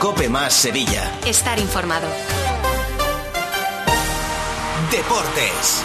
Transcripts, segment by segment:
COPE más Sevilla. Estar informado. Deportes.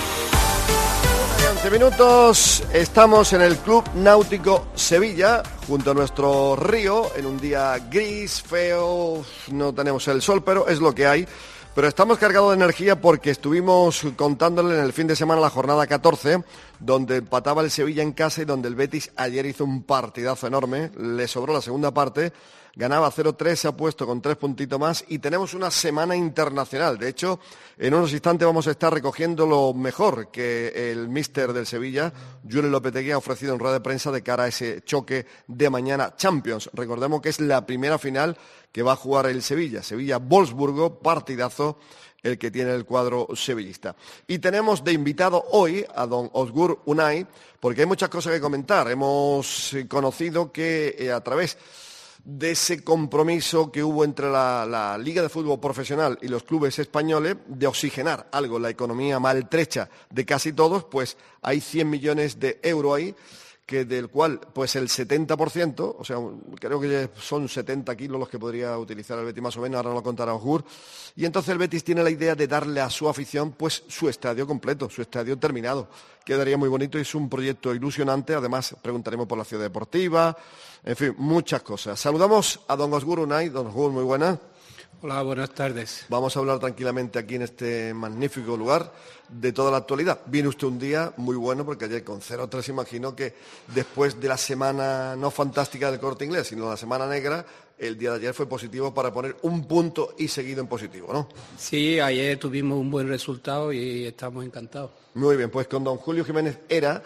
11 minutos, estamos en el Club Náutico Sevilla, junto a nuestro río, en un día gris, feo, no tenemos el sol, pero es lo que hay. Pero estamos cargados de energía porque estuvimos contándole en el fin de semana la jornada 14, donde empataba el Sevilla en casa y donde el Betis ayer hizo un partidazo enorme, le sobró la segunda parte, ganaba 0-3, se ha puesto con 3 puntitos más y tenemos una semana internacional. De hecho, en unos instantes vamos a estar recogiendo lo mejor que el míster del Sevilla, Julio Lopetegui, ha ofrecido en rueda de prensa de cara a ese choque de mañana Champions. Recordemos que es la primera final que va a jugar el Sevilla. Sevilla-Wolfsburgo, partidazo el que tiene el cuadro sevillista. Y tenemos de invitado hoy a don Ozgur Unai, porque hay muchas cosas que comentar. Hemos conocido que a través de ese compromiso que hubo entre la Liga de Fútbol Profesional y los clubes españoles de oxigenar algo la economía maltrecha de casi todos, pues hay 100 millones de euros ahí, que del cual pues el 70%, o sea, creo que son 70 kilos los que podría utilizar el Betis más o menos, ahora nos lo contará Ozgur, y entonces el Betis tiene la idea de darle a su afición pues su estadio completo, su estadio terminado. Quedaría muy bonito y es un proyecto ilusionante, además preguntaremos por la ciudad deportiva, en fin, muchas cosas. Saludamos a don Ozgur Unai. Don Ozgur, muy buenas. Hola, buenas tardes. Vamos a hablar tranquilamente aquí en este magnífico lugar de toda la actualidad. Viene usted un día muy bueno porque ayer con 0-3 imagino que después de la semana no fantástica del Corte Inglés, sino la semana negra, el día de ayer fue positivo para poner un punto y seguido en positivo, ¿no? Sí, ayer tuvimos un buen resultado y estamos encantados. Muy bien, pues con don Julio Jiménez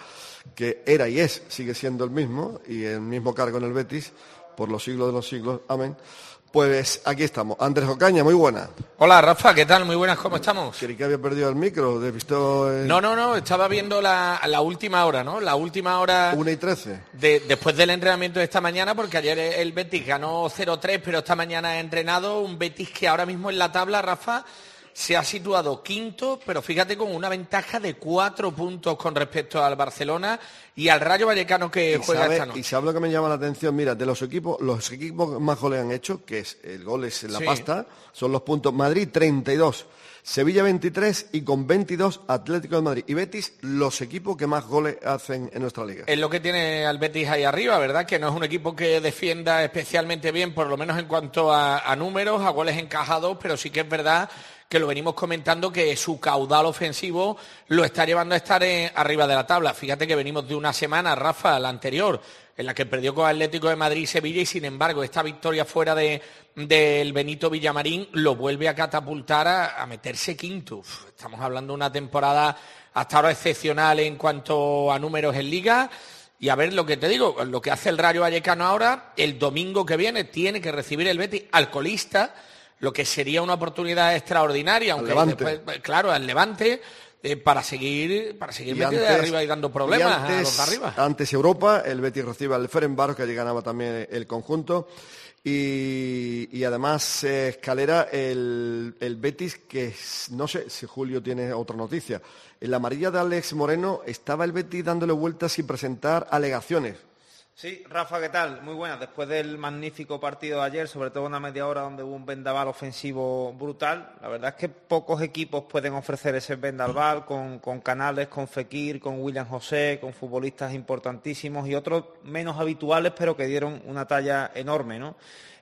que era y es, sigue siendo el mismo, y el mismo cargo en el Betis, por los siglos de los siglos, amén. Pues aquí estamos. Andrés Ocaña, muy buena. Hola, Rafa, ¿qué tal? Muy buenas, ¿cómo estamos? Creí que había perdido el micro, No, estaba viendo la última hora, ¿no? La última hora... 1:13. Después del entrenamiento de esta mañana, porque ayer el Betis ganó 0-3, pero esta mañana ha entrenado un Betis que ahora mismo en la tabla, Rafa, se ha situado quinto, pero fíjate con una ventaja de 4 puntos con respecto al Barcelona y al Rayo Vallecano que juega esta noche. Y sabe lo que me llama la atención, mira, de los equipos más goles han hecho, que es el gol es la pasta, son los puntos. Madrid 32, Sevilla 23 y con 22 Atlético de Madrid y Betis, los equipos que más goles hacen en nuestra liga. Es lo que tiene al Betis ahí arriba, ¿verdad? Que no es un equipo que defienda especialmente bien, por lo menos en cuanto a números, a goles encajados, pero sí que es verdad que lo venimos comentando, que su caudal ofensivo lo está llevando a estar arriba de la tabla. Fíjate que venimos de una semana, Rafa, la anterior, en la que perdió con Atlético de Madrid y Sevilla, y sin embargo esta victoria fuera del Benito Villamarín lo vuelve a catapultar a meterse quinto. Estamos hablando de una temporada hasta ahora excepcional en cuanto a números en Liga. Y a ver lo que te digo, lo que hace el Rayo Vallecano ahora, el domingo que viene tiene que recibir el Betis al colista, lo que sería una oportunidad extraordinaria, aunque después, claro, al Levante, para seguir metido de arriba y dando problemas a los de arriba. Antes Europa, el Betis recibe al Ferencváros, que allí ganaba también el conjunto, y además Escalera, el Betis, que no sé si Julio tiene otra noticia. En la amarilla de Alex Moreno estaba el Betis dándole vueltas sin presentar alegaciones. Sí, Rafa, ¿qué tal? Muy buenas. Después del magnífico partido de ayer, sobre todo una media hora donde hubo un vendaval ofensivo brutal, la verdad es que pocos equipos pueden ofrecer ese vendaval con Canales, con Fekir, con William José, con futbolistas importantísimos y otros menos habituales, pero que dieron una talla enorme, ¿no?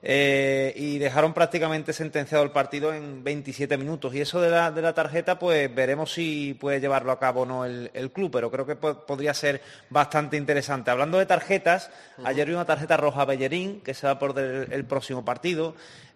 Y dejaron prácticamente sentenciado el partido en 27 minutos. Y eso de la tarjeta, pues veremos si puede llevarlo a cabo o no el club, pero creo que podría ser bastante interesante. Hablando de tarjetas, ayer vi una tarjeta roja a Bellerín, que se va a perder el próximo partido.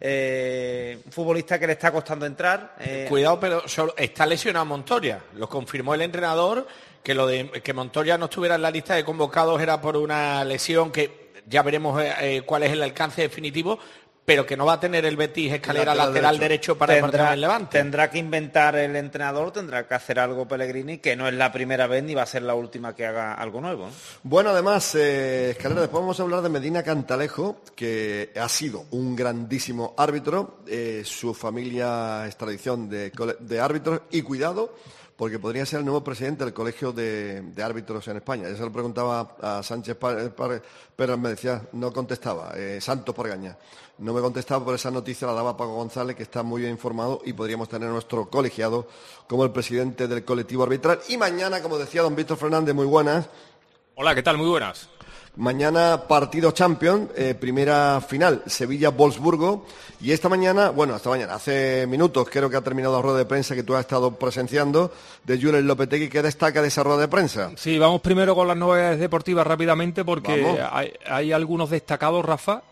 Un futbolista que le está costando entrar. Cuidado, pero está lesionado Montoya. Lo confirmó el entrenador, que lo de que Montoya no estuviera en la lista de convocados era por una lesión que ya veremos cuál es el alcance definitivo, pero que no va a tener el Betis Escalera lateral derecho para el partido del Levante. Tendrá que inventar el entrenador, tendrá que hacer algo Pellegrini, que no es la primera vez ni va a ser la última que haga algo nuevo, ¿no? Bueno, además, Escalera, después vamos a hablar de Medina Cantalejo, que ha sido un grandísimo árbitro. Su familia es tradición de árbitros, y cuidado, porque podría ser el nuevo presidente del Colegio de Árbitros en España. Ya se lo preguntaba a Sánchez pero me decía, no contestaba, Santos Pargaña. No me contestaba, por esa noticia la daba Paco González, que está muy bien informado, y podríamos tener a nuestro colegiado como el presidente del colectivo arbitral. Y mañana, como decía don Víctor Fernández, muy buenas. Hola, ¿qué tal? Muy buenas. Mañana partido Champions, primera final, Sevilla-Wolfsburgo, y esta mañana, hace minutos creo que ha terminado la rueda de prensa que tú has estado presenciando de Julen Lopetegui. ¿Qué destaca de esa rueda de prensa? Sí, vamos primero con las novedades deportivas rápidamente porque hay algunos destacados, Rafa,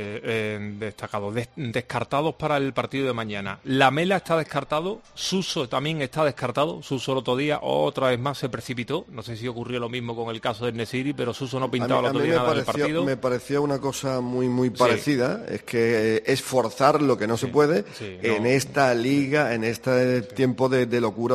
descartados para el partido de mañana. Lamela está descartado, Suso también está descartado. Suso el otro día otra vez más se precipitó, no sé si ocurrió lo mismo con el caso de Nesiri, pero Suso no pintaba el otro día nada del partido. Me pareció una cosa muy parecida, es que es forzar lo que no se puede en esta liga, en este tiempo de locura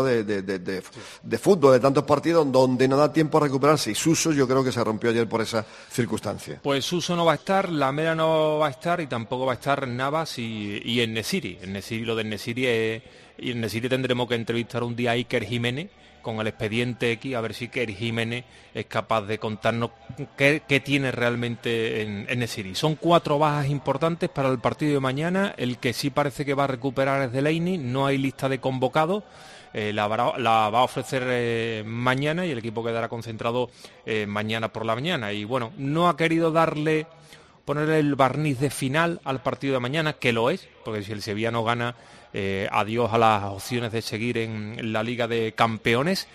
de fútbol, de tantos partidos donde no da tiempo a recuperarse, y Suso yo creo que se rompió ayer por esa circunstancia. Pues Suso no va a estar, Lamela no va a estar y tampoco va a estar Navas y En-Nesyri. Lo de En-Nesyri tendremos que entrevistar un día a Iker Jiménez con el expediente X, a ver si Iker Jiménez es capaz de contarnos qué tiene realmente en En-Nesyri. Son 4 bajas importantes para el partido de mañana. El que sí parece que va a recuperar es Delaney, no hay lista de convocados. La va a ofrecer mañana y el equipo quedará concentrado mañana por la mañana. Y bueno, no ha querido ponerle el barniz de final al partido de mañana, que lo es, porque si el Sevilla no gana, adiós a las opciones de seguir en la Liga de Campeones.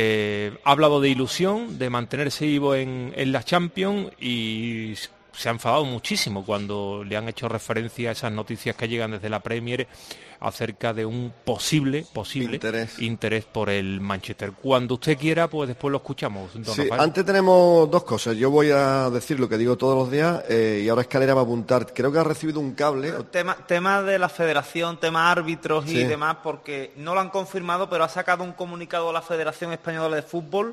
Ha hablado de ilusión, de mantenerse vivo en la Champions, y se ha enfadado muchísimo cuando le han hecho referencia a esas noticias que llegan desde la Premier acerca de un posible interés por el Manchester. Cuando usted quiera, pues después lo escuchamos, don Sí, Rafael. Antes tenemos 2 cosas. Yo voy a decir lo que digo todos los días, y ahora Escalera va a apuntar. Creo que ha recibido un cable. Tema de la federación, tema árbitros y demás, porque no lo han confirmado, pero ha sacado un comunicado la Federación Española de Fútbol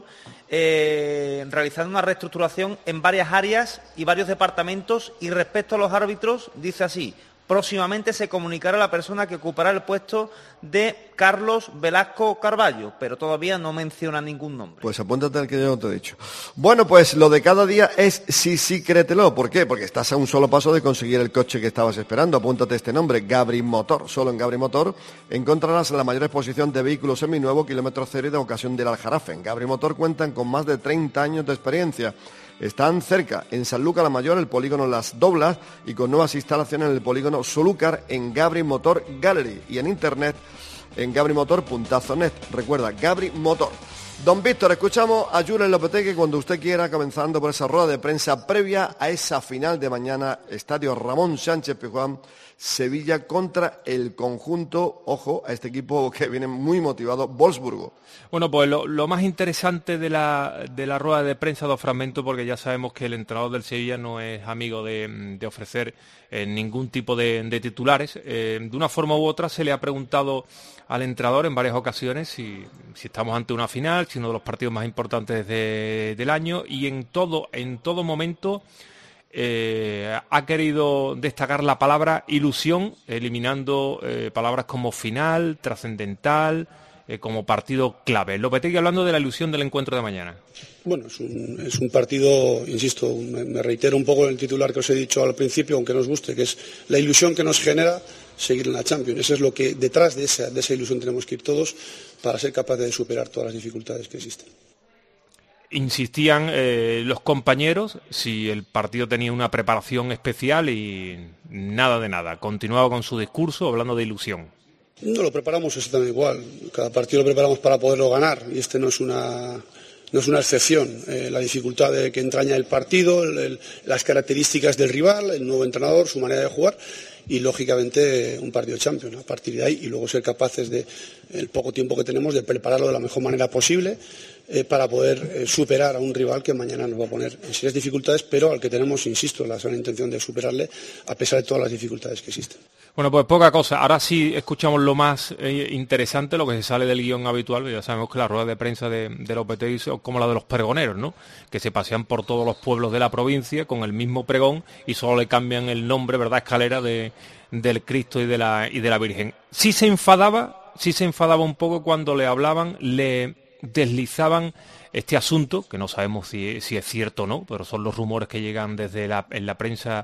realizando una reestructuración en varias áreas y varios departamentos, y respecto a los árbitros dice así: próximamente se comunicará la persona que ocupará el puesto de Carlos Velasco Carballo, pero todavía no menciona ningún nombre. Pues apúntate al que yo te he dicho. Bueno, pues lo de cada día es sí, créetelo. ¿Por qué? Porque estás a un solo paso de conseguir el coche que estabas esperando. Apúntate este nombre, Gabri Motor. Solo en Gabri Motor encontrarás la mayor exposición de vehículos seminuevos, kilómetro cero y de ocasión del Aljarafe. En Gabri Motor cuentan con más de 30 años de experiencia. Están cerca, en Sanlúcar la Mayor, el polígono Las Doblas, y con nuevas instalaciones en el polígono Solúcar, en Gabri Motor Gallery, y en internet en gabrimotor.net. Recuerda, Gabri Motor. Don Víctor, escuchamos a Julen Lopetegui cuando usted quiera, comenzando por esa rueda de prensa previa a esa final de mañana, Estadio Ramón Sánchez Pizjuán, Sevilla contra el conjunto, ojo, a este equipo que viene muy motivado, Wolfsburgo. Bueno, pues lo más interesante de la rueda de prensa, 2 fragmentos, porque ya sabemos que el entrenador del Sevilla no es amigo de ofrecer ningún tipo de titulares. De una forma u otra se le ha preguntado al entrenador en varias ocasiones si estamos ante una final, si uno de los partidos más importantes del año, y en todo momento ha querido destacar la palabra ilusión, eliminando palabras como final, trascendental, como partido clave. Lopetegui hablando de la ilusión del encuentro de mañana. Bueno, es un partido, insisto, me reitero un poco en el titular que os he dicho al principio, aunque nos guste, que es la ilusión que nos genera seguir en la Champions. Eso es lo que detrás de esa ilusión tenemos que ir todos para ser capaces de superar todas las dificultades que existen. Insistían los compañeros si el partido tenía una preparación especial, y nada de nada. Continuaba con su discurso hablando de ilusión. No lo preparamos exactamente igual. Cada partido lo preparamos para poderlo ganar, y este no es una excepción. La dificultad que entraña el partido, las características del rival, el nuevo entrenador, su manera de jugar, y lógicamente un partido de Champions. A partir de ahí, y luego ser capaces de, el poco tiempo que tenemos, de prepararlo de la mejor manera posible para poder superar a un rival que mañana nos va a poner en serias dificultades, pero al que tenemos, insisto, la sana intención de superarle a pesar de todas las dificultades que existen. Bueno, pues poca cosa. Ahora sí escuchamos lo más interesante, lo que se sale del guión habitual. Ya sabemos que la rueda de prensa de Lopetegui es como la de los pregoneros, ¿no? Que se pasean por todos los pueblos de la provincia con el mismo pregón y solo le cambian el nombre, ¿verdad? Escalera del Cristo y de la Virgen. Sí se enfadaba enfadaba un poco cuando le hablaban, le deslizaban este asunto, que no sabemos si es cierto o no, pero son los rumores que llegan desde la prensa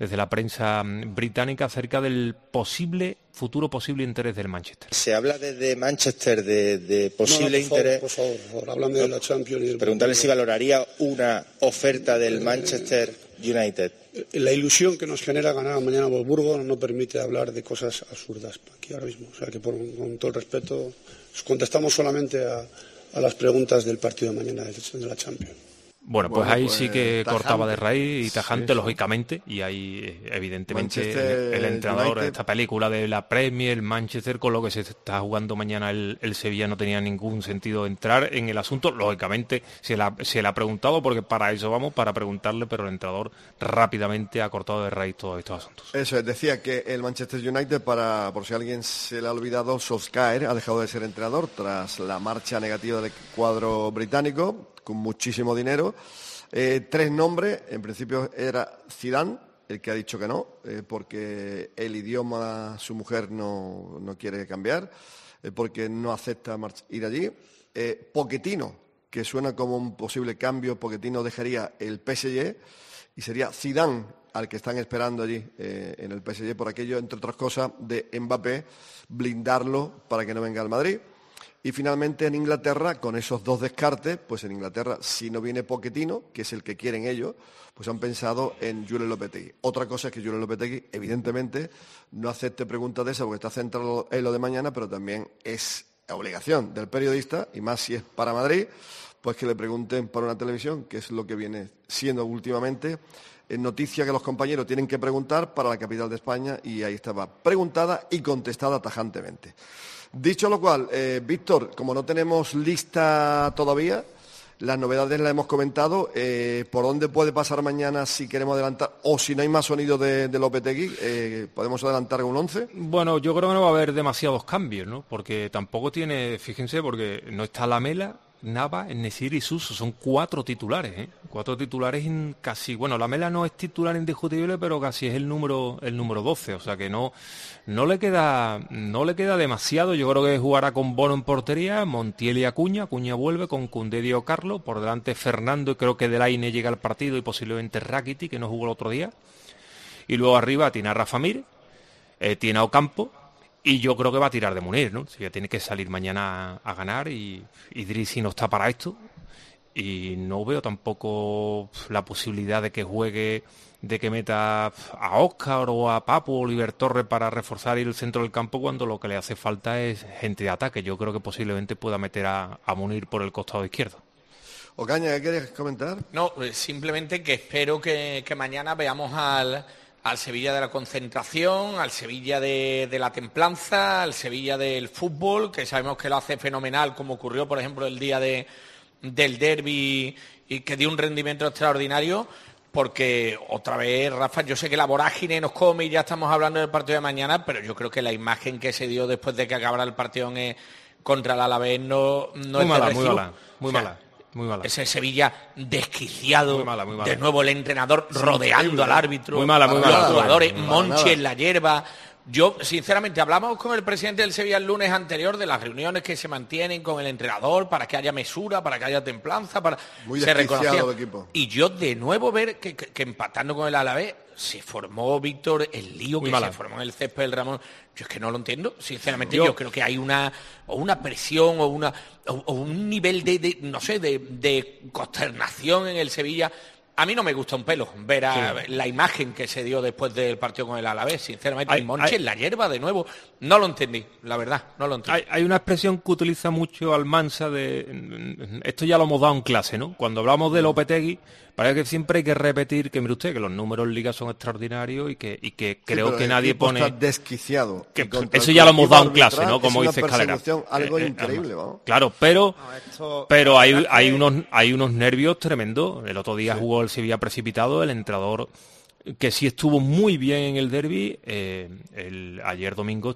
británica acerca del futuro posible interés del Manchester. Se habla desde Manchester de posible interés. Por favor, hablando de la Champions. Preguntarle si valoraría una oferta del Manchester United. La ilusión que nos genera ganar mañana a Wolfsburgo no permite hablar de cosas absurdas aquí ahora mismo. O sea que con todo el respeto contestamos solamente a las preguntas del partido de mañana de la Champions. Bueno, pues ahí sí que tajante. cortaba de raíz y tajante, Sí. lógicamente, y ahí evidentemente Manchester el entrenador de United. esta película de la Premier, el Manchester, con lo que se está jugando mañana el Sevilla, no tenía ningún sentido entrar en el asunto. Lógicamente se le ha preguntado, porque para eso vamos, para preguntarle, pero el entrenador rápidamente ha cortado de raíz todos estos asuntos. Eso es, decía que el Manchester United, por si a alguien se le ha olvidado, Solskjaer ha dejado de ser entrenador tras la marcha negativa del cuadro británico, con muchísimo dinero. 3 nombres, en principio era Zidane, el que ha dicho que no, porque el idioma su mujer no quiere cambiar, porque no acepta ir allí. Pochettino, que suena como un posible cambio, Pochettino dejaría el PSG y sería Zidane al que están esperando allí en el PSG, por aquello, entre otras cosas, de Mbappé, blindarlo para que no venga al Madrid. Y finalmente en Inglaterra, con esos 2 descartes, pues en Inglaterra, si no viene Pochettino, que es el que quieren ellos, pues han pensado en Julen Lopetegui. Otra cosa es que Julen Lopetegui, evidentemente, no acepte preguntas de esas porque está centrado en lo de mañana, pero también es obligación del periodista, y más si es para Madrid, pues que le pregunten para una televisión, que es lo que viene siendo últimamente noticia que los compañeros tienen que preguntar para la capital de España, y ahí estaba preguntada y contestada tajantemente. Dicho lo cual, Víctor, como no tenemos lista todavía, las novedades las hemos comentado. ¿Por dónde puede pasar mañana si queremos adelantar? O si no hay más sonido de Lopetegui, ¿podemos adelantar un 11? Bueno, yo creo que no va a haber demasiados cambios, ¿no? Porque tampoco tiene, fíjense, porque no está Lamela, Nava, En-Nesyri y Suso, son 4 titulares, ¿eh? 4 titulares casi, bueno, Lamela no es titular indiscutible, pero casi es el número 12, o sea que no le queda demasiado. Yo creo que jugará con Bono en portería, Montiel y Acuña vuelve con Koundé, Diego Carlos, por delante Fernando, y creo que Delaine llega al partido, y posiblemente Rakitic, que no jugó el otro día, y luego arriba tiene a Rafa Mir, tiene a Ocampo, y yo creo que va a tirar de Munir, ¿no? Si ya tiene que salir mañana a ganar, y Idrissi no está para esto, y no veo tampoco la posibilidad de que juegue, de que meta a Óscar o a Papu o Oliver Torres para reforzar el centro del campo, cuando lo que le hace falta es gente de ataque. Yo creo que posiblemente pueda meter a Munir por el costado izquierdo. Ocaña, ¿qué quieres comentar? No, simplemente que espero que mañana veamos al Sevilla de la concentración, al Sevilla de la templanza, al Sevilla del fútbol, que sabemos que lo hace fenomenal, como ocurrió, por ejemplo, el día del derbi, y que dio un rendimiento extraordinario, porque otra vez, Rafa, yo sé que la vorágine nos come y ya estamos hablando del partido de mañana, pero yo creo que la imagen que se dio después de que acabara el partido contra el Alavés no es de recibo. Muy mala. Ese Sevilla desquiciado, muy mala. de nuevo el entrenador rodeando al árbitro, Muy mala. los jugadores, Monchi en la hierba. Yo, sinceramente, hablamos con el presidente del Sevilla el lunes anterior de las reuniones que se mantienen con el entrenador para que haya mesura, para que haya templanza, para Muy se reconocía. el equipo. Y yo de nuevo ver que empatando con el Alavés se formó, Víctor, el lío se formó en el césped del Ramón. Yo es que no lo entiendo, sinceramente. Yo creo que hay una presión o un nivel de consternación en el Sevilla. A mí no me gusta un pelo ver la imagen que se dio después del partido con el Alavés, sinceramente. Y Monchi en la hierba de nuevo. No lo entendí, la verdad, no lo entendí. Hay una expresión que utiliza mucho Almansa esto ya lo hemos dado en clase, ¿no? Cuando hablamos de Lopetegui, parece que siempre hay que repetir que, mire usted, que los números en Liga son extraordinarios y que creo que nadie pone... Está desquiciado. Que eso ya lo hemos dado en clase, ¿no? Como dice Escalera. Algo increíble, vamos. Claro, pero hay unos nervios tremendos. El otro día jugó el Sevilla precipitado, el entrenador que sí estuvo muy bien en el derbi. Ayer domingo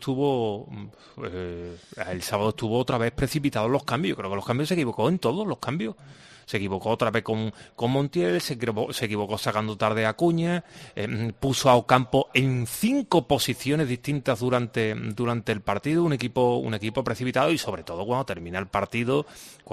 el sábado estuvo otra vez precipitado en los cambios. Creo que los cambios se equivocó en todos los cambios. se equivocó otra vez con Montiel, se equivocó sacando tarde a Acuña, puso a Ocampo en 5 posiciones distintas durante el partido, un equipo precipitado, y sobre todo cuando termina el partido,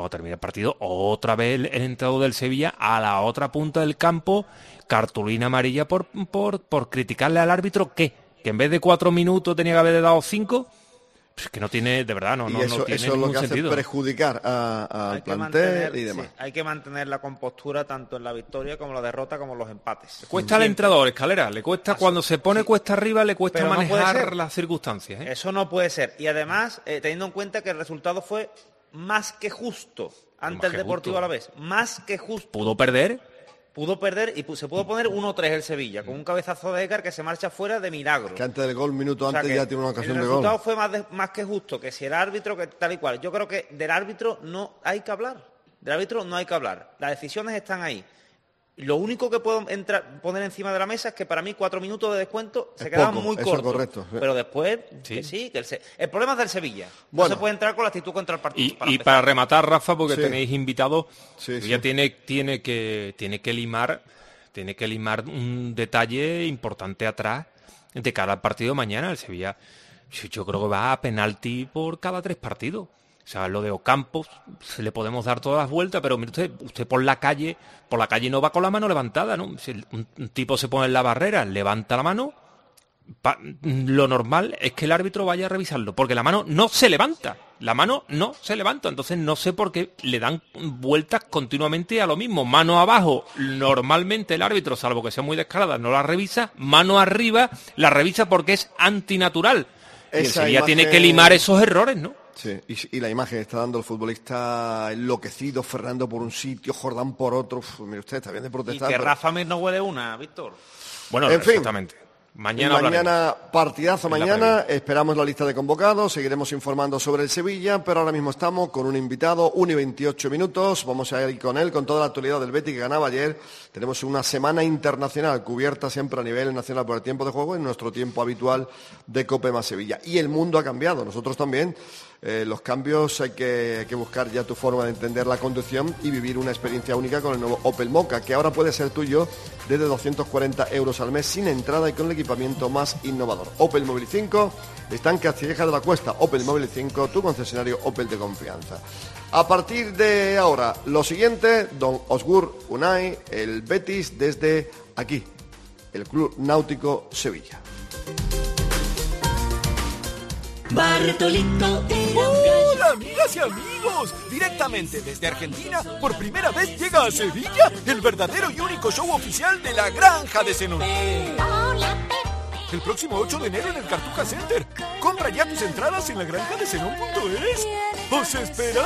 otra vez el entrenador del Sevilla a la otra punta del campo, cartulina amarilla por criticarle al árbitro que en vez de 4 minutos tenía que haber dado 5. Pues que no tiene, de verdad, no tiene eso es ningún lo que sentido. Hace perjudicar al plantel y demás. Sí, hay que mantener la compostura tanto en la victoria como en la derrota como en los empates. Le cuesta al entrenador, Escalera, le cuesta, cuando se pone cuesta arriba, le cuesta manejar las circunstancias. Eso no puede ser. Y además, teniendo en cuenta que el resultado fue más que justo ante el Deportivo Alavés. Más que justo. Pudo perder y se pudo poner 1-3 el Sevilla, con un cabezazo de Écar que se marcha fuera de milagro. Que antes del gol, minuto antes, ya tiene una ocasión de gol. El resultado fue más que justo, que si el árbitro, que tal y cual. Yo creo que del árbitro no hay que hablar. Las decisiones están ahí. Lo único que puedo poner encima de la mesa es que para mí 4 minutos de descuento se quedaban muy cortos. Correcto. Pero después, el problema es del Sevilla. Bueno. No se puede entrar con la actitud contra el partido. Y para rematar, Rafa, porque tenéis invitados, ya tiene que limar un detalle importante atrás de cara al partido de mañana. El Sevilla, yo creo que va a penalti por cada 3 partidos. O sea, lo de Ocampo se le podemos dar todas las vueltas, pero mire usted por la calle no va con la mano levantada, ¿no? Si un tipo se pone en la barrera, levanta la mano, lo normal es que el árbitro vaya a revisarlo, porque la mano no se levanta, entonces no sé por qué le dan vueltas continuamente a lo mismo. Mano abajo, normalmente el árbitro, salvo que sea muy descarada, no la revisa, mano arriba la revisa porque es antinatural. Y el Sevilla tiene que limar esos errores, ¿no? Sí, y la imagen está dando el futbolista enloquecido, Fernando por un sitio, Jordán por otro. Mire usted, está bien de protestar. Y que Rafa Mir no huele una, Víctor. Bueno, en fin, exactamente. Mañana partidazo mañana, esperamos la lista de convocados, seguiremos informando sobre el Sevilla, pero ahora mismo estamos con un invitado, 1:28, vamos a ir con él, con toda la actualidad del Betis que ganaba ayer. Tenemos una semana internacional cubierta siempre a nivel nacional por el tiempo de juego en nuestro tiempo habitual de Cope más Sevilla. Y el mundo ha cambiado, nosotros también. Los cambios hay que buscar ya tu forma de entender la conducción y vivir una experiencia única con el nuevo Opel Mokka, que ahora puede ser tuyo desde 240 euros al mes sin entrada y con el equipamiento más innovador. Opel Móvil 5 está en Castilleja de la Cuesta. Opel Móvil 5, tu concesionario Opel de confianza. A partir de ahora, lo siguiente, don Osgur Unai, el Betis desde aquí, el Club Náutico Sevilla. Bartolito era un gallo. ¡Hola, amigas y amigos! Directamente desde Argentina, por primera vez llega a Sevilla el verdadero y único show oficial de la Granja de Zenón. El próximo 8 de enero en el Cartuja Center. Compra ya tus entradas en lagranjadezenón.es. ¡Os esperamos!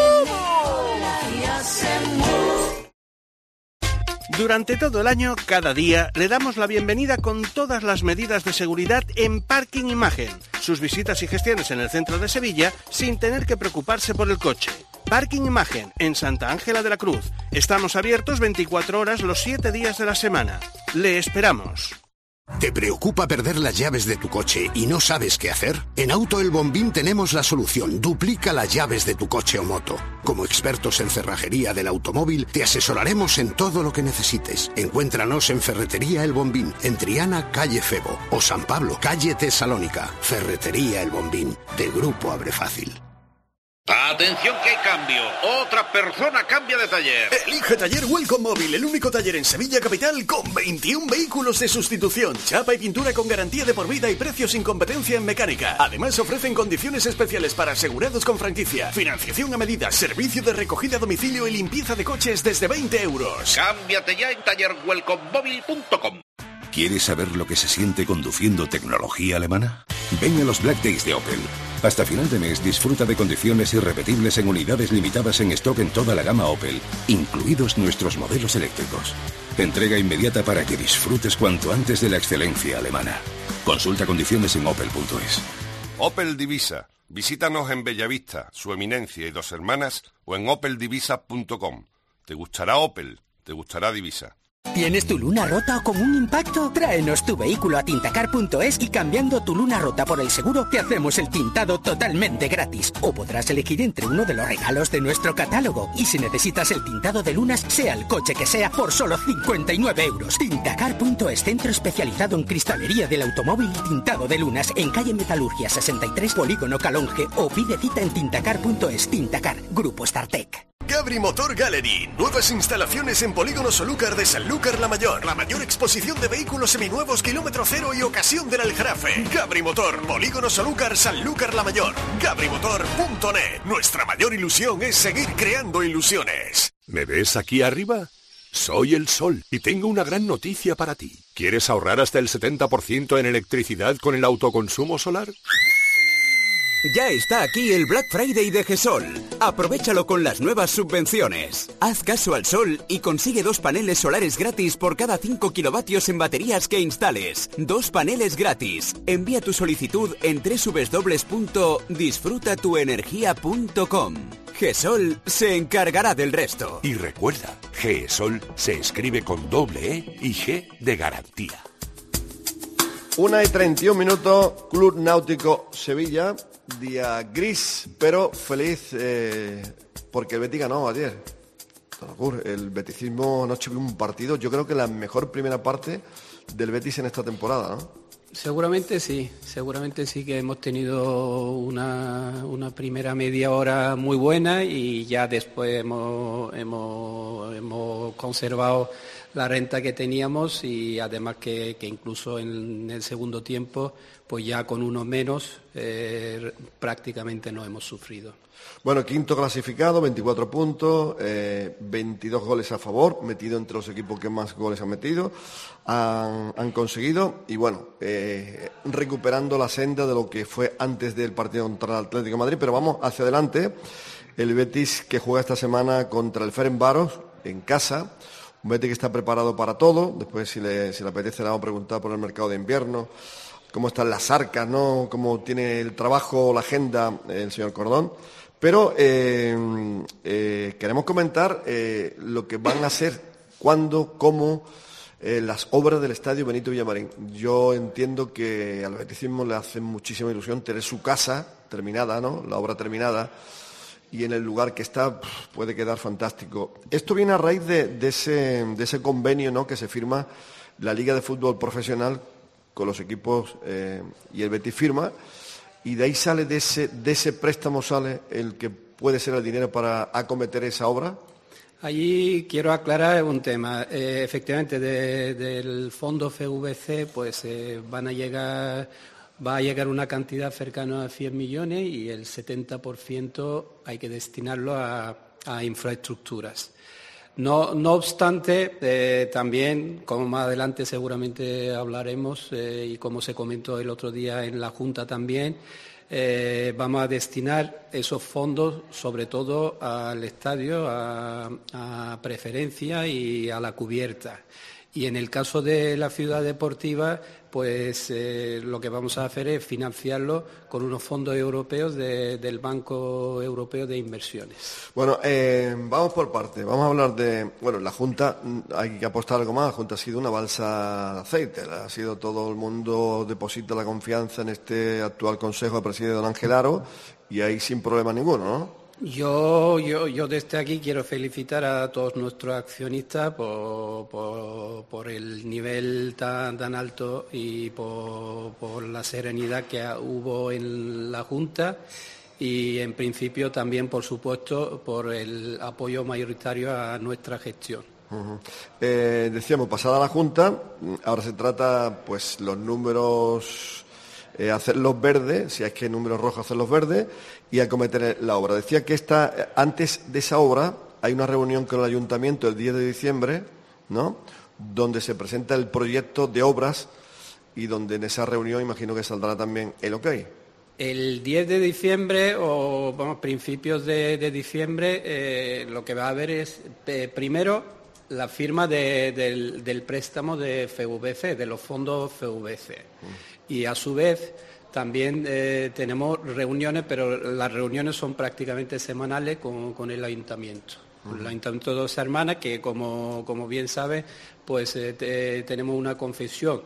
Durante todo el año, cada día, le damos la bienvenida con todas las medidas de seguridad en Parking Imagen. Sus visitas y gestiones en el centro de Sevilla sin tener que preocuparse por el coche. Parking Imagen, en Santa Ángela de la Cruz. Estamos abiertos 24 horas los 7 días de la semana. Le esperamos. ¿Te preocupa perder las llaves de tu coche y no sabes qué hacer? En Auto El Bombín tenemos la solución. Duplica las llaves de tu coche o moto. Como expertos en cerrajería del automóvil, te asesoraremos en todo lo que necesites. Encuéntranos en Ferretería El Bombín, en Triana, calle Febo, o San Pablo, calle Tesalónica. Ferretería El Bombín, de Grupo Abre Fácil. ¡Atención que hay cambio! ¡Otra persona cambia de taller! Elige Taller Welcome Móvil, el único taller en Sevilla Capital con 21 vehículos de sustitución, chapa y pintura con garantía de por vida y precios sin competencia en mecánica. Además ofrecen condiciones especiales para asegurados con franquicia, financiación a medida, servicio de recogida a domicilio y limpieza de coches desde 20 euros. ¡Cámbiate ya en tallerwelcomemóvil.com! ¿Quieres saber lo que se siente conduciendo tecnología alemana? Ven a los Black Days de Opel. Hasta final de mes disfruta de condiciones irrepetibles en unidades limitadas en stock en toda la gama Opel, incluidos nuestros modelos eléctricos. Entrega inmediata para que disfrutes cuanto antes de la excelencia alemana. Consulta condiciones en opel.es. Opel Divisa. Visítanos en Bellavista, Su Eminencia y Dos Hermanas o en opeldivisa.com. ¿Te gustará Opel? ¿Te gustará Divisa? ¿Tienes tu luna rota o con un impacto? Tráenos tu vehículo a tintacar.es y cambiando tu luna rota por el seguro te hacemos el tintado totalmente gratis. O podrás elegir entre uno de los regalos de nuestro catálogo. Y si necesitas el tintado de lunas, sea el coche que sea, por solo 59 euros. Tintacar.es, centro especializado en cristalería del automóvil y tintado de lunas, en calle Metalurgia 63, Polígono Calonge, o pide cita en tintacar.es. Tintacar, Grupo Startec. Gabri Motor Gallery. Nuevas instalaciones en Polígono Solúcar de Sanlúcar la Mayor. La mayor exposición de vehículos seminuevos kilómetro cero y ocasión del Aljarafe. Gabri Motor, Polígono Solúcar, Sanlúcar la Mayor. GabriMotor.net. Nuestra mayor ilusión es seguir creando ilusiones. ¿Me ves aquí arriba? Soy el Sol y tengo una gran noticia para ti. ¿Quieres ahorrar hasta el 70% en electricidad con el autoconsumo solar? Ya está aquí el Black Friday de GESOL. Aprovéchalo con las nuevas subvenciones. Haz caso al sol y consigue 2 paneles solares gratis por cada 5 kilovatios en baterías que instales. 2 paneles gratis. Envía tu solicitud en www.disfrutatuenergia.com. GESOL se encargará del resto. Y recuerda, GESOL se escribe con doble E y G de garantía. 1:31, Club Náutico Sevilla, día gris, pero feliz porque el Betis ganó ayer. El beticismo anoche vio un partido, yo creo que la mejor primera parte del Betis en esta temporada, ¿no? Seguramente sí que hemos tenido una primera media hora muy buena y ya después hemos conservado la renta que teníamos y además que incluso en el segundo tiempo, pues ya con uno menos prácticamente no hemos sufrido. Bueno, quinto clasificado, 24 puntos, 22 goles a favor, metido entre los equipos que más goles han metido, han conseguido, y bueno, recuperando la senda de lo que fue antes del partido contra el Atlético de Madrid, pero vamos hacia adelante. El Betis que juega esta semana contra el Ferencváros en casa, un Betis que está preparado para todo. Después si le apetece le vamos a preguntar por el mercado de invierno, cómo están las arcas, ¿no? Cómo tiene el trabajo, la agenda el señor Cordón. Pero queremos comentar lo que van a hacer, cuándo, cómo, las obras del Estadio Benito Villamarín. Yo entiendo que al beticismo le hace muchísima ilusión tener su casa terminada, ¿no? La obra terminada, y en el lugar que está puede quedar fantástico. Esto viene a raíz de ese convenio, ¿no?, que se firma la Liga de Fútbol Profesional con los equipos y el Betis firma. Y de ahí sale, de ese préstamo sale el que puede ser el dinero para acometer esa obra. Allí quiero aclarar un tema. Efectivamente, del fondo FVC pues va a llegar una cantidad cercana a 100 millones y el 70% hay que destinarlo a infraestructuras. No obstante, también, como más adelante seguramente hablaremos, y como se comentó el otro día en la Junta también, vamos a destinar esos fondos sobre todo al estadio, a preferencia y a la cubierta. Y en el caso de la ciudad deportiva, pues lo que vamos a hacer es financiarlo con unos fondos europeos del Banco Europeo de Inversiones. Bueno, vamos por parte. Vamos a hablar de... Bueno, la Junta, hay que apostar algo más. La Junta ha sido una balsa de aceite. Ha sido todo el mundo deposita la confianza en este actual Consejo de Presidencia de don Ángel Aro y ahí sin problema ninguno, ¿no? Yo desde aquí quiero felicitar a todos nuestros accionistas por el nivel tan alto y por la serenidad que hubo en la Junta y en principio también, por supuesto, por el apoyo mayoritario a nuestra gestión. Uh-huh. Decíamos, pasada la Junta, ahora se trata, pues, los números... hacerlos verdes, si es que hay números rojos, hacerlos verdes y acometer la obra. Decía que antes de esa obra hay una reunión con el Ayuntamiento el 10 de diciembre, ¿no?, donde se presenta el proyecto de obras y donde en esa reunión imagino que saldrá también el ok. El 10 de diciembre o principios de diciembre lo que va a haber es primero la firma del préstamo de FVC, de los fondos FVC. Y a su vez también tenemos reuniones, pero las reuniones son prácticamente semanales con el Ayuntamiento. El Ayuntamiento de Dos Hermanas, que como bien sabe, pues tenemos una concesión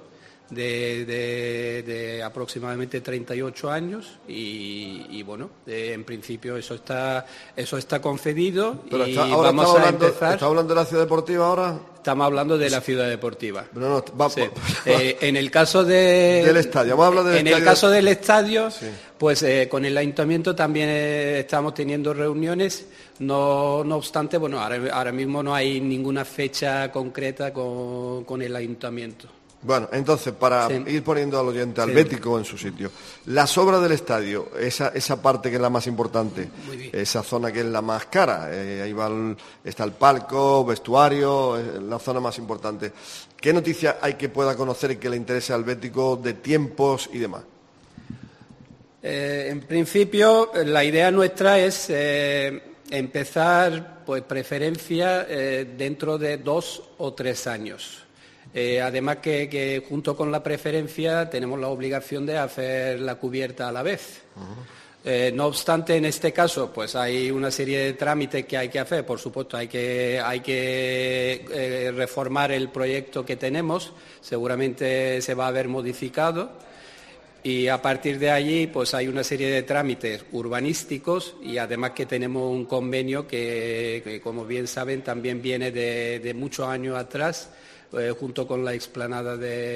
de aproximadamente 38 años y bueno, en principio eso está concedido. Pero y vamos a empezar. ¿Está hablando de la ciudad deportiva ahora? Estamos hablando de la ciudad deportiva. No, sí. En el caso del estadio, vamos a hablar del en estadio. el caso del estadio, sí. Pues con el ayuntamiento también estamos teniendo reuniones. No obstante, bueno, ahora mismo no hay ninguna fecha concreta con el ayuntamiento. Bueno, entonces, para ir poniendo al oyente al Bético en su sitio, las obras del estadio, esa parte que es la más importante, esa zona que es la más cara, ahí está el palco, vestuario, la zona más importante. ¿Qué noticias hay que pueda conocer y que le interese al Bético de tiempos y demás? En principio, la idea nuestra es empezar, pues, preferencia dentro de 2 o 3 años. Además que junto con la preferencia tenemos la obligación de hacer la cubierta a la vez. No obstante, en este caso, pues hay una serie de trámites que hay que hacer. Por supuesto, hay que reformar el proyecto que tenemos. Seguramente se va a ver modificado. Y a partir de allí, pues hay una serie de trámites urbanísticos y además que tenemos un convenio que como bien saben, también viene de muchos años atrás. Junto con la explanada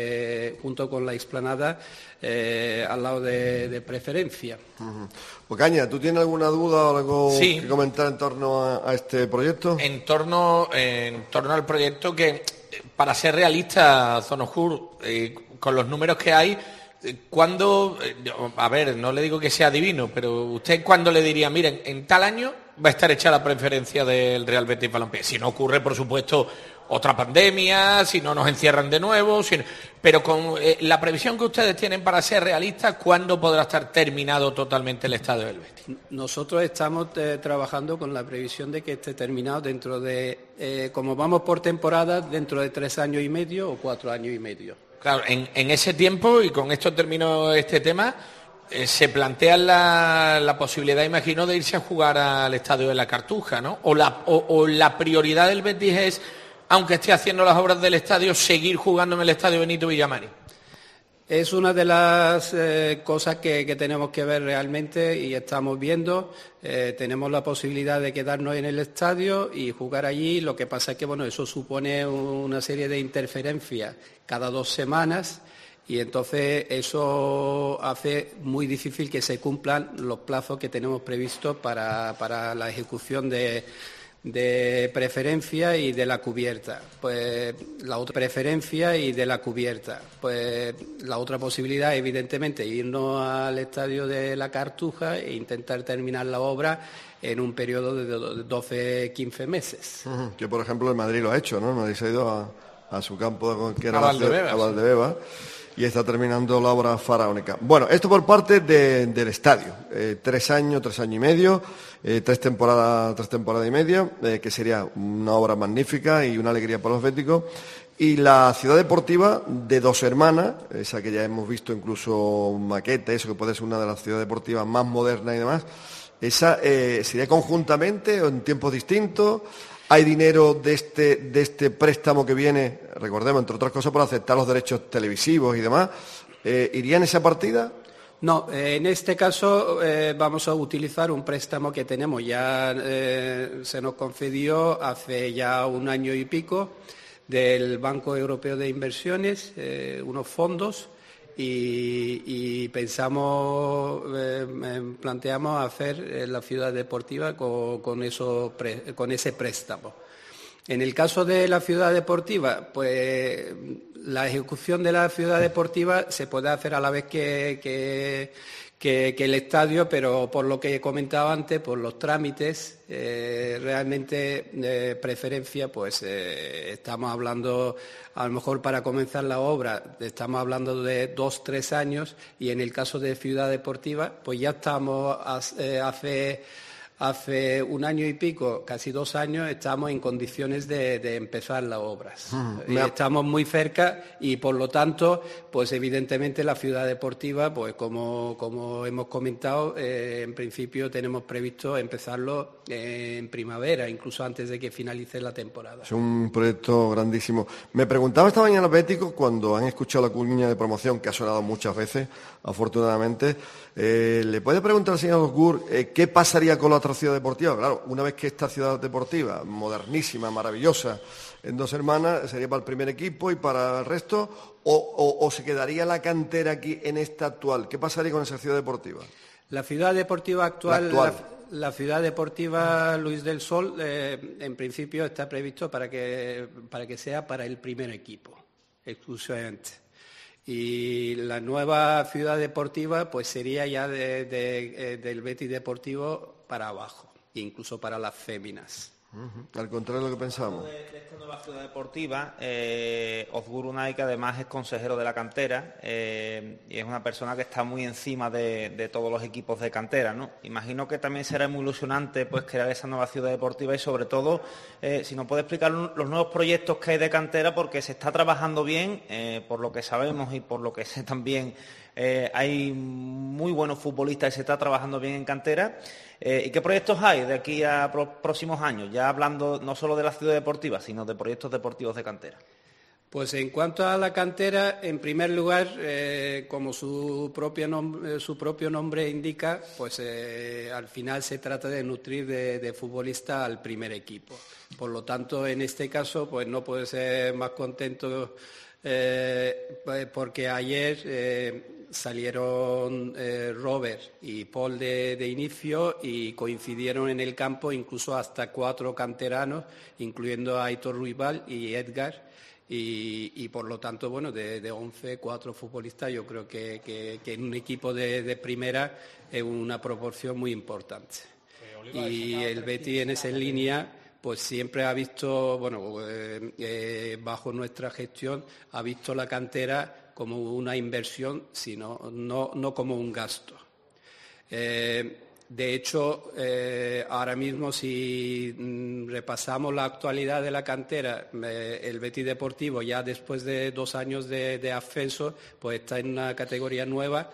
al lado de preferencia. Ocaña, ¿tú tienes alguna duda o algo que comentar en torno a este proyecto? En torno al proyecto, que para ser realista, Zonojur, con los números que hay, ¿cuándo? A ver, no le digo que sea divino, pero usted ¿cuándo le diría, miren, en tal año va a estar hecha la preferencia del Real Betis Balompié? Si no ocurre, por supuesto, otra pandemia, si no nos encierran de nuevo, pero con la previsión que ustedes tienen para ser realistas, ¿cuándo podrá estar terminado totalmente el estadio del Betis? Nosotros estamos trabajando con la previsión de que esté terminado dentro de, como vamos por temporada, dentro de 3 años y medio o 4 años y medio. Claro, en ese tiempo, y con esto termino este tema, se plantea la posibilidad, imagino, de irse a jugar al estadio de la Cartuja, ¿no? O la prioridad del Betis es, aunque esté haciendo las obras del estadio, seguir jugando en el estadio Benito Villamarín. Es una de las cosas que tenemos que ver realmente y estamos viendo. Tenemos la posibilidad de quedarnos en el estadio y jugar allí. Lo que pasa es que bueno, eso supone una serie de interferencias cada 2 semanas y entonces eso hace muy difícil que se cumplan los plazos que tenemos previstos para la ejecución de preferencia y de la cubierta. Pues la otra preferencia y de la cubierta. Pues la otra posibilidad, evidentemente, irnos al estadio de la Cartuja e intentar terminar la obra en un periodo de 12-15 meses. Que por ejemplo el Madrid lo ha hecho, ¿no? El Madrid se ha ido a su campo, que era a Valdebebas. Y está terminando la obra faraónica. Bueno, esto por parte del estadio. 3 años, 3 años y medio, 3 temporadas y media, que sería una obra magnífica y una alegría para los béticos. Y la ciudad deportiva de Dos Hermanas, esa que ya hemos visto incluso maqueta, eso que puede ser una de las ciudades deportivas más modernas y demás, esa sería conjuntamente o en tiempos distintos. ¿Hay dinero de este préstamo que viene, recordemos, entre otras cosas, por aceptar los derechos televisivos y demás? ¿Iría en esa partida? No, en este caso vamos a utilizar un préstamo que tenemos. Ya se nos concedió hace ya 1 año y pico del Banco Europeo de Inversiones, unos fondos, y planteamos hacer la ciudad deportiva con ese préstamo. En el caso de la ciudad deportiva, pues la ejecución de la ciudad deportiva se puede hacer a la vez que el estadio, pero por lo que he comentado antes, por los trámites, realmente preferencia, pues estamos hablando, a lo mejor para comenzar la obra, estamos hablando de 2-3 años, y en el caso de ciudad deportiva, pues ya estamos hace Hace un año y pico, casi 2 años, estamos en condiciones de empezar las obras. Estamos muy cerca y, por lo tanto, pues evidentemente la ciudad deportiva, pues como hemos comentado, en principio tenemos previsto empezarlo en primavera, incluso antes de que finalice la temporada. Es un proyecto grandísimo. Me preguntaba esta mañana los béticos, cuando han escuchado la cuña de promoción, que ha sonado muchas veces, afortunadamente, ¿le puede preguntar al señor Osgur qué pasaría con la otra ciudad deportiva? Claro, una vez que esta ciudad deportiva, modernísima, maravillosa, en Dos Hermanas, sería para el primer equipo y para el resto, o se quedaría la cantera aquí en esta actual. ¿Qué pasaría con esa ciudad deportiva? La ciudad deportiva actual. La ciudad deportiva Luis del Sol, en principio está previsto para que sea para el primer equipo, exclusivamente. Y la nueva ciudad deportiva pues sería ya del Betis Deportivo para abajo, incluso para las féminas. Al contrario de lo que pensábamos. De esta nueva ciudad deportiva, Ozgur Unai, que además es consejero de la cantera, y es una persona que está muy encima de todos los equipos de cantera, ¿no? Imagino que también será muy ilusionante pues crear esa nueva ciudad deportiva y, sobre todo, si nos puede explicar los nuevos proyectos que hay de cantera, porque se está trabajando bien, por lo que sabemos y por lo que sé también. Hay muy buenos futbolistas y se está trabajando bien en cantera. ¿Y qué proyectos hay de aquí a próximos años? Ya hablando no solo de la ciudad deportiva, sino de proyectos deportivos de cantera. Pues en cuanto a la cantera, en primer lugar, como su propio nombre indica, pues al final se trata de nutrir de futbolistas al primer equipo. Por lo tanto, en este caso, pues no puede ser más contento porque ayer salieron Robert y Paul de inicio y coincidieron en el campo incluso hasta 4 canteranos, incluyendo a Aitor Ruibal y Edgar, y por lo tanto, bueno, de 11, 4 futbolistas, yo creo que en un equipo de primera es una proporción muy importante. Y el Betis en esa línea pues siempre ha visto, bueno, bajo nuestra gestión, ha visto la cantera como una inversión, sino no como un gasto. De hecho, ahora mismo, si repasamos la actualidad de la cantera, el Betis Deportivo, ya después de 2 años de ascenso, pues está en una categoría nueva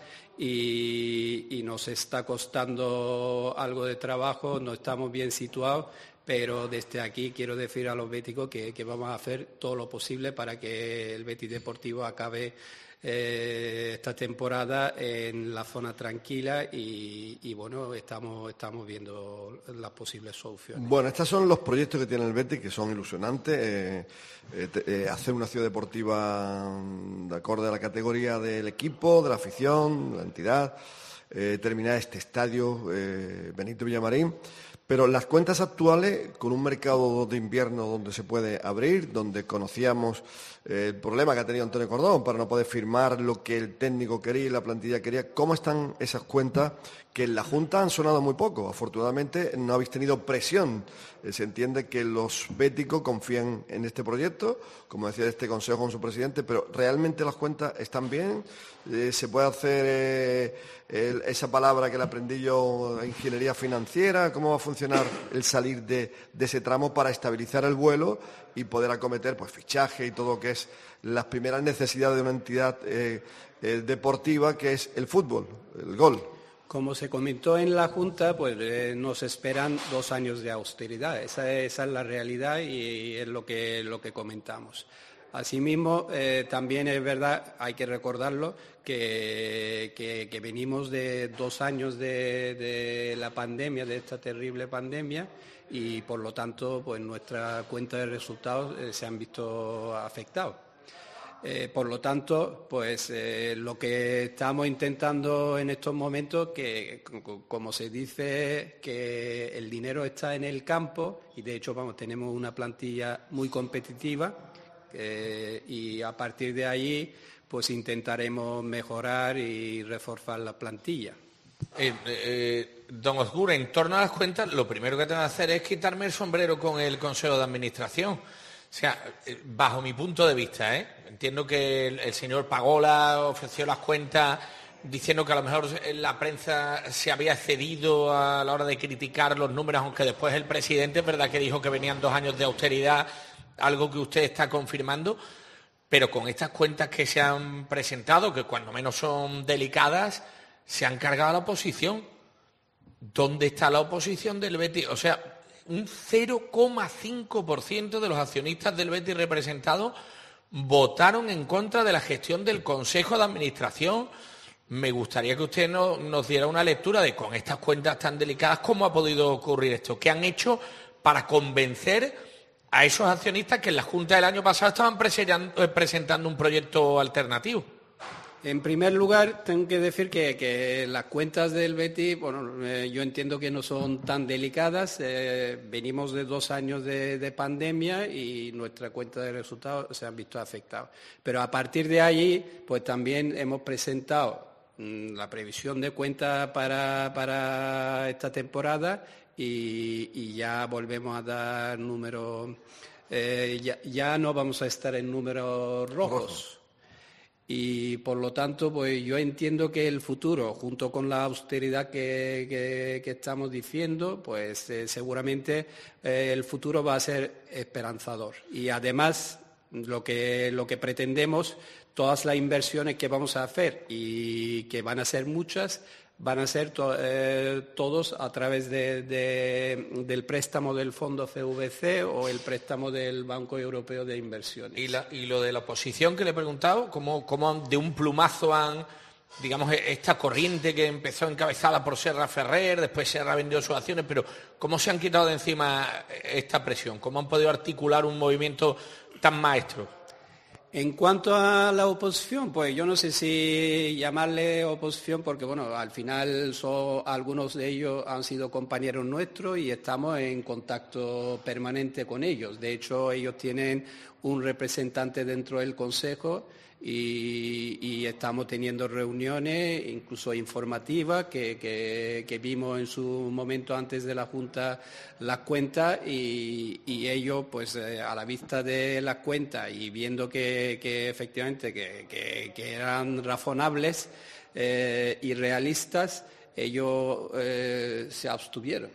y nos está costando algo de trabajo, no estamos bien situados. Pero desde aquí quiero decir a los béticos que vamos a hacer todo lo posible para que el Betis Deportivo acabe esta temporada en la zona tranquila y bueno, estamos viendo las posibles soluciones. Bueno, estos son los proyectos que tiene el Betis, que son ilusionantes. Hacer una ciudad deportiva de acorde a la categoría del equipo, de la afición, de la entidad, terminar este estadio Benito Villamarín. Pero las cuentas actuales, con un mercado de invierno donde se puede abrir, donde conocíamos el problema que ha tenido Antonio Cordón para no poder firmar lo que el técnico quería y la plantilla quería, ¿cómo están esas cuentas que en la Junta han sonado muy poco? Afortunadamente no habéis tenido presión. Se entiende que los béticos confían en este proyecto, como decía este consejo con su presidente, pero ¿realmente las cuentas están bien? ¿Se puede hacer esa palabra que le aprendí yo, ingeniería financiera? ¿Cómo va a funcionar el salir de ese tramo para estabilizar el vuelo y poder acometer pues fichaje y todo lo que es las primeras necesidades de una entidad deportiva, que es el fútbol, el gol? Como se comentó en la Junta, pues nos esperan 2 años de austeridad. Esa es la realidad y es lo que comentamos. Asimismo, también es verdad, hay que recordarlo, que venimos de 2 años de la pandemia, de esta terrible pandemia, y por lo tanto, pues nuestra cuenta de resultados se han visto afectados. Por lo tanto, pues lo que estamos intentando en estos momentos, que como se dice, que el dinero está en el campo, y de hecho tenemos una plantilla muy competitiva, y a partir de ahí pues intentaremos mejorar y reforzar la plantilla. Don Ozgur, en torno a las cuentas, lo primero que tengo que hacer es quitarme el sombrero con el Consejo de Administración. O sea, bajo mi punto de vista, entiendo que el señor Pagola ofreció las cuentas diciendo que a lo mejor la prensa se había excedido a la hora de criticar los números, aunque después el presidente es verdad que dijo que venían 2 años de austeridad, algo que usted está confirmando, pero con estas cuentas que se han presentado, que cuando menos son delicadas, se han cargado a la oposición. ¿Dónde está la oposición del Betis? O sea, un 0,5% de los accionistas del Betis representados votaron en contra de la gestión del Consejo de Administración. Me gustaría que usted nos diera una lectura de, con estas cuentas tan delicadas, cómo ha podido ocurrir esto. ¿Qué han hecho para convencer a esos accionistas que en la Junta del año pasado estaban presentando un proyecto alternativo? En primer lugar, tengo que decir que las cuentas del Betis, yo entiendo que no son tan delicadas. Venimos de 2 años de pandemia y nuestra cuenta de resultados se han visto afectados. Pero a partir de allí, pues también hemos presentado la previsión de cuentas para esta temporada y ya volvemos a dar números. Ya no vamos a estar en números rojos. Y por lo tanto, pues yo entiendo que el futuro, junto con la austeridad que estamos diciendo, pues seguramente el futuro va a ser esperanzador. Y además, lo que pretendemos, todas las inversiones que vamos a hacer y que van a ser muchas, van a ser todos a través del préstamo del Fondo CVC o el préstamo del Banco Europeo de Inversiones. Y lo de la oposición que le he preguntado, ¿cómo de un plumazo han, digamos, esta corriente que empezó encabezada por Serra Ferrer, después Serra vendió sus acciones, pero cómo se han quitado de encima esta presión? ¿Cómo han podido articular un movimiento tan maestro? En cuanto a la oposición, pues yo no sé si llamarle oposición porque, al final algunos de ellos han sido compañeros nuestros y estamos en contacto permanente con ellos. De hecho, ellos tienen un representante dentro del Consejo y estamos teniendo reuniones, incluso informativas, que vimos en su momento antes de la Junta las cuentas y ellos, pues a la vista de las cuentas y viendo que efectivamente que eran razonables y realistas, ellos se abstuvieron.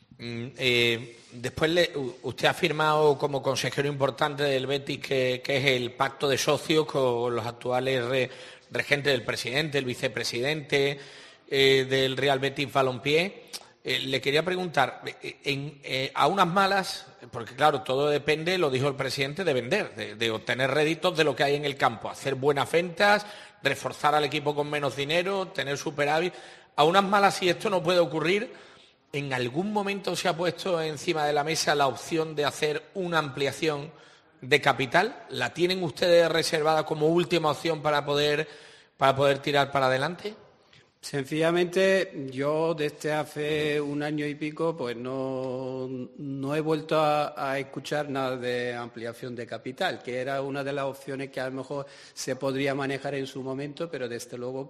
Después usted ha firmado como consejero importante del Betis que es el pacto de socios con los actuales regentes del presidente, el vicepresidente del Real Betis Balompié. Le quería preguntar, a unas malas, porque claro, todo depende, lo dijo el presidente, de vender, de obtener réditos de lo que hay en el campo, hacer buenas ventas, reforzar al equipo con menos dinero, tener superávit. A unas malas, si esto no puede ocurrir, ¿en algún momento se ha puesto encima de la mesa la opción de hacer una ampliación de capital? ¿La tienen ustedes reservada como última opción para poder tirar para adelante? Sencillamente, yo desde hace 1 año y pico pues no he vuelto a escuchar nada de ampliación de capital, que era una de las opciones que a lo mejor se podría manejar en su momento, pero desde luego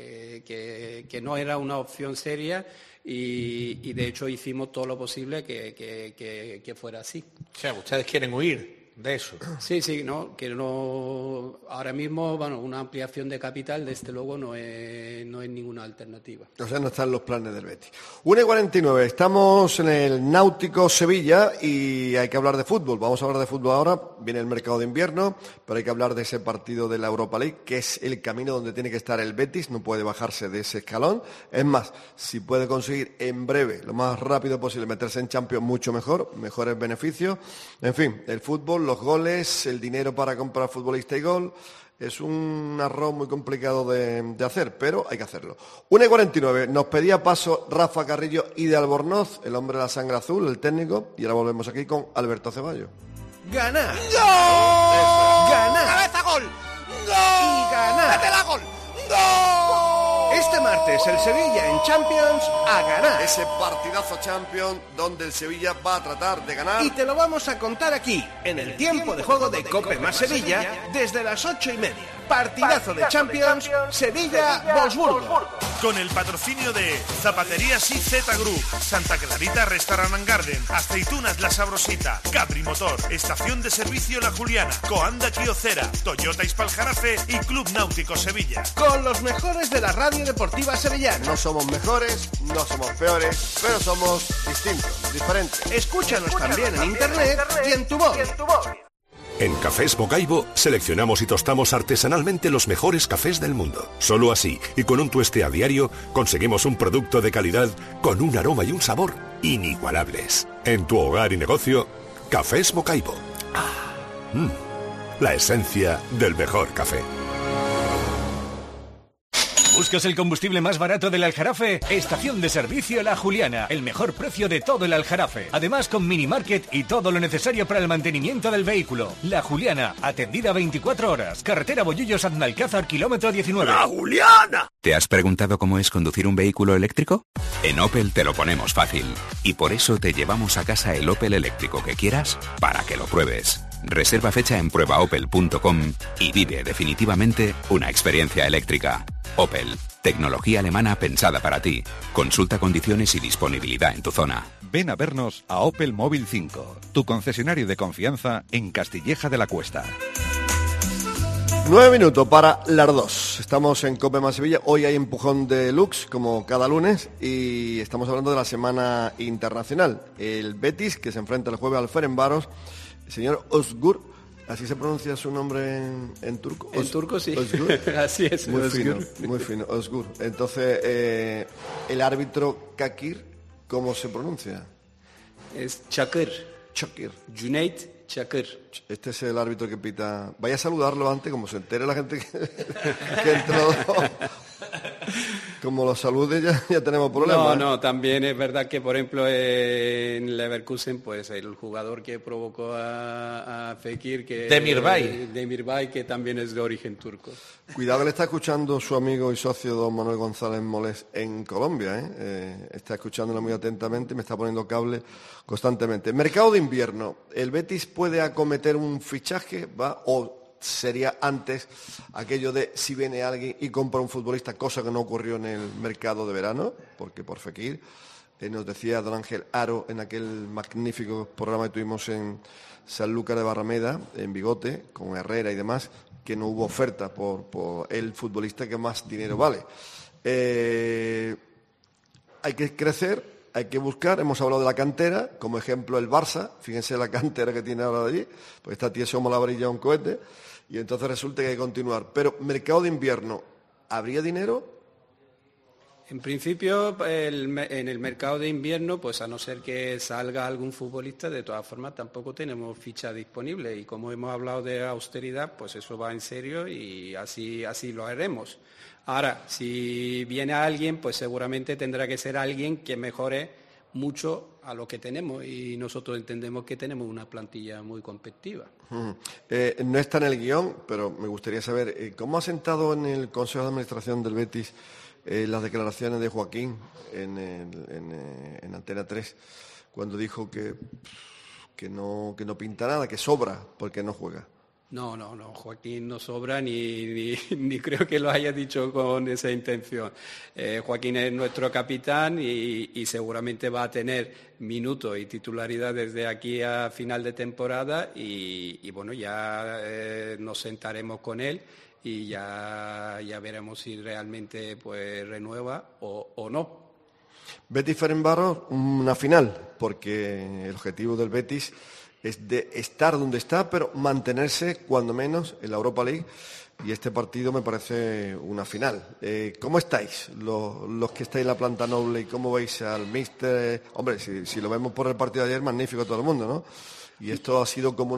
que no era una opción seria y de hecho hicimos todo lo posible que fuera así. O sea, ustedes quieren huir de eso. Sí, que no, ahora mismo, una ampliación de capital, desde luego, no es ninguna alternativa. O sea, no están los planes del Betis. 1:49, estamos en el Náutico Sevilla y hay que hablar de fútbol. Vamos a hablar de fútbol ahora, viene el mercado de invierno, pero hay que hablar de ese partido de la Europa League, que es el camino donde tiene que estar el Betis, no puede bajarse de ese escalón. Es más, si puede conseguir en breve, lo más rápido posible, meterse en Champions, mucho mejor, mejores beneficios. En fin, el fútbol, los goles, el dinero para comprar futbolista y gol, es un arroz muy complicado de hacer, pero hay que hacerlo. 1:49, nos pedía paso Rafa Carrillo y de Albornoz, el hombre de la sangre azul, el técnico, y ahora volvemos aquí con Alberto Ceballos. ¡Ganar! ¡Gol! ¡Ganar! ¡Cabeza, gol! ¡Gol! ¡Y ganar! ¡Métela, gol! ¡Gol! Este martes el Sevilla en Champions a ganar. Ese partidazo Champions donde el Sevilla va a tratar de ganar. Y te lo vamos a contar aquí, en el tiempo de juego de COPE más Sevilla, desde las 8:30. partidazo de Champions, Sevilla-Wolfsburgo. Con el patrocinio de Zapaterías IZ Group, Santa Clarita Restaurant and Garden, Aceitunas La Sabrosita, Capri Motor, Estación de Servicio La Juliana, Coanda Quiocera, Toyota Ispaljarafe y Club Náutico Sevilla. Con los mejores de la radio deportiva sevillana. No somos mejores, no somos peores, pero somos distintos, diferentes. Escúchanos también en internet y en tu móvil. En Cafés Bocaibo seleccionamos y tostamos artesanalmente los mejores cafés del mundo. Solo así, y con un tueste a diario, conseguimos un producto de calidad con un aroma y un sabor inigualables. En tu hogar y negocio, Cafés Bocaibo. La esencia del mejor café. ¿Buscas el combustible más barato del Aljarafe? Estación de servicio La Juliana, el mejor precio de todo el Aljarafe. Además con mini market y todo lo necesario para el mantenimiento del vehículo. La Juliana, atendida 24 horas. Carretera Bollullos-Aznalcázar, kilómetro 19. ¡La Juliana! ¿Te has preguntado cómo es conducir un vehículo eléctrico? En Opel te lo ponemos fácil. Y por eso te llevamos a casa el Opel eléctrico que quieras para que lo pruebes. Reserva fecha en pruebaopel.com y vive definitivamente una experiencia eléctrica. Opel, tecnología alemana pensada para ti. Consulta condiciones y disponibilidad en tu zona. Ven a vernos a Opel Móvil 5, tu concesionario de confianza en Castilleja de la Cuesta. 9 minutos para las 2. Estamos en Cope Más Sevilla. Hoy hay empujón de Lux, como cada lunes, y estamos hablando de la semana internacional. El Betis, que se enfrenta el jueves al Ferencváros. El señor Özgür, ¿así se pronuncia su nombre en turco? En turco sí. Özgür. Así es. Muy Özgür. fino, muy fino, Özgür. Entonces, el árbitro Kakir, ¿cómo se pronuncia? Es Çakır. Çakır. Cüneyt Çakır. Este es el árbitro que pita. Vaya a saludarlo antes, como se entere la gente que entró. Como lo salude ya tenemos problemas. No, también es verdad que, por ejemplo, en Leverkusen, pues el jugador que provocó a Fekir, que Demirbay, que también es de origen turco. Cuidado que le está escuchando su amigo y socio don Manuel González Molés en Colombia, está escuchándolo muy atentamente y me está poniendo cable constantemente. Mercado de invierno, ¿el Betis puede acometer un fichaje? ¿O sería antes aquello de si viene alguien y compra un futbolista, cosa que no ocurrió en el mercado de verano, porque por Fekir, nos decía don Ángel Aro en aquel magnífico programa que tuvimos en Sanlúcar de Barrameda, en Bigote, con Herrera y demás, que no hubo oferta por el futbolista que más dinero vale. Hay que crecer, hay que buscar. Hemos hablado de la cantera, como ejemplo el Barça, fíjense la cantera que tiene ahora de allí, pues está Tieso Malabrilla un cohete, y entonces resulta que hay que continuar. Pero mercado de invierno, ¿habría dinero? En principio, en el mercado de invierno, pues a no ser que salga algún futbolista, de todas formas tampoco tenemos ficha disponible, y como hemos hablado de austeridad, pues eso va en serio y así lo haremos. Ahora, si viene alguien, pues seguramente tendrá que ser alguien que mejore mucho a lo que tenemos, y nosotros entendemos que tenemos una plantilla muy competitiva. No está en el guión, pero me gustaría saber, ¿cómo ha sentado en el Consejo de Administración del Betis las declaraciones de Joaquín en Antena 3, cuando dijo que no pinta nada, que sobra porque no juega? No, Joaquín no sobra ni creo que lo haya dicho con esa intención. Joaquín es nuestro capitán y seguramente va a tener minutos y titularidad desde aquí a final de temporada y bueno, ya nos sentaremos con él y ya veremos si realmente pues renueva o no. Betis Ferencváros, una final, porque el objetivo del Betis es de estar donde está, pero mantenerse cuando menos en la Europa League, y este partido me parece una final. ¿Cómo estáis los que estáis en la planta noble y cómo veis al míster? Hombre, si lo vemos por el partido de ayer, magnífico todo el mundo, ¿no? Y esto ha sido como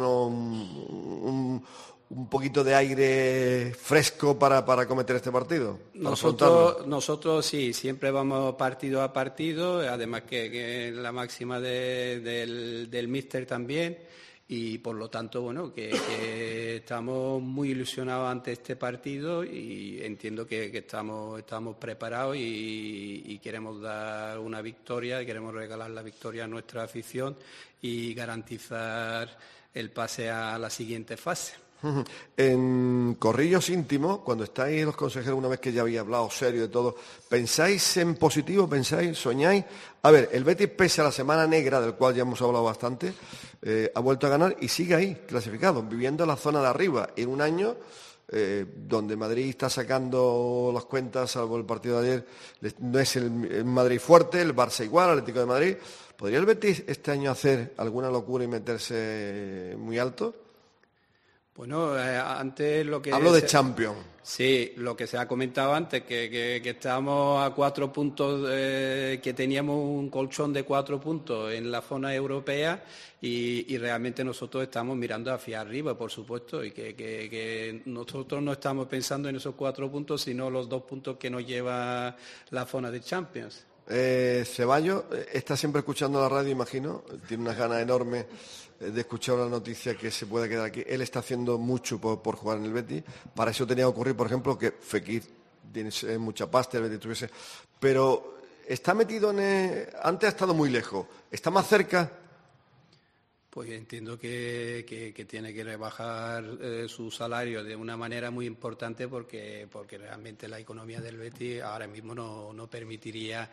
un poquito de aire fresco para acometer este partido. Nosotros sí, siempre vamos partido a partido, además que la máxima del míster también, y por lo tanto, bueno, que estamos muy ilusionados ante este partido y entiendo que estamos preparados y queremos dar una victoria, y queremos regalar la victoria a nuestra afición y garantizar el pase a la siguiente fase. En corrillos íntimos, cuando estáis los consejeros, una vez que ya había hablado serio de todo, ¿pensáis en positivo? ¿Pensáis? ¿Soñáis? A ver, el Betis, pese a la semana negra, del cual ya hemos hablado bastante, ha vuelto a ganar y sigue ahí, clasificado, viviendo en la zona de arriba, en un año donde Madrid está sacando las cuentas, salvo el partido de ayer, no es el Madrid fuerte, el Barça igual, el Atlético de Madrid. ¿Podría el Betis este año hacer alguna locura y meterse muy alto? Bueno, antes lo que... Hablo de Champions. Sí, lo que se ha comentado antes, que estábamos a 4 puntos, que teníamos un colchón de 4 puntos en la zona europea y realmente nosotros estamos mirando hacia arriba, por supuesto, y que nosotros no estamos pensando en esos 4 puntos, sino los 2 puntos que nos lleva la zona de Champions. Ceballos está siempre escuchando la radio, imagino, tiene unas ganas enormes de escuchar la noticia que se pueda quedar aquí. Él está haciendo mucho por jugar en el Betis. Para eso tenía que ocurrir, por ejemplo, que Fekir tiene mucha pasta, el Betis tuviese. Pero está metido antes ha estado muy lejos. ¿Está más cerca? Pues entiendo que tiene que rebajar su salario de una manera muy importante porque realmente la economía del Betis ahora mismo no permitiría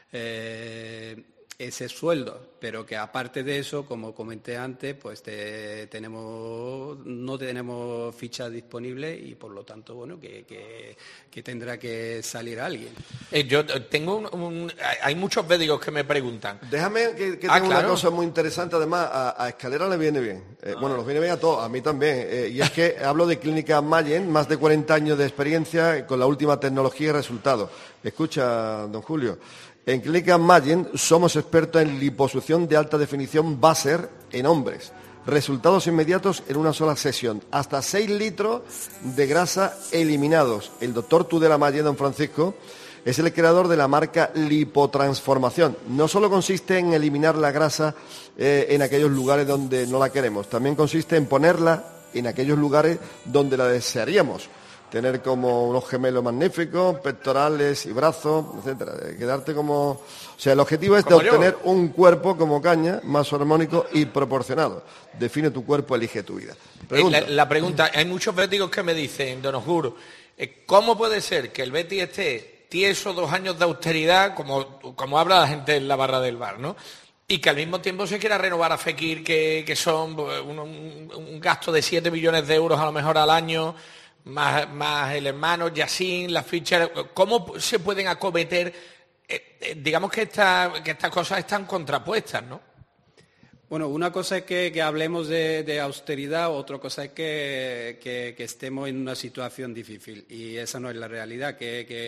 ese sueldo, pero que aparte de eso, como comenté antes, pues no tenemos ficha disponible y por lo tanto, bueno, que tendrá que salir alguien. Yo tengo hay muchos médicos que me preguntan. Déjame que tengo una cosa muy interesante, además, a Escalera le viene bien. Bueno, nos viene bien a todos, a mí también. Y es que hablo de Clínica Mayen, más de 40 años de experiencia con la última tecnología y resultados. Escucha, don Julio. En Clínica Mayen somos expertos en liposucción de alta definición láser en hombres. Resultados inmediatos en una sola sesión. Hasta 6 litros de grasa eliminados. El doctor Tudela Mayen, don Francisco, es el creador de la marca Lipotransformación. No solo consiste en eliminar la grasa en aquellos lugares donde no la queremos, también consiste en ponerla en aquellos lugares donde la desearíamos. Tener como unos gemelos magníficos, pectorales y brazos, etcétera. Quedarte como... O sea, el objetivo es de obtener un cuerpo como caña, más armónico y proporcionado. Define tu cuerpo, elige tu vida. La pregunta, hay muchos béticos que me dicen, don Osguro, ¿cómo puede ser que el Betis esté tieso 2 años de austeridad, como habla la gente en la barra del bar, ¿no? Y que al mismo tiempo se quiera renovar a Fekir, que son un gasto de 7 millones de euros a lo mejor al año... Más el hermano, Yacine, las fichas, ¿cómo se pueden acometer? Digamos que estas cosas están contrapuestas, ¿no? Bueno, una cosa es que hablemos de austeridad, otra cosa es que estemos en una situación difícil y esa no es la realidad,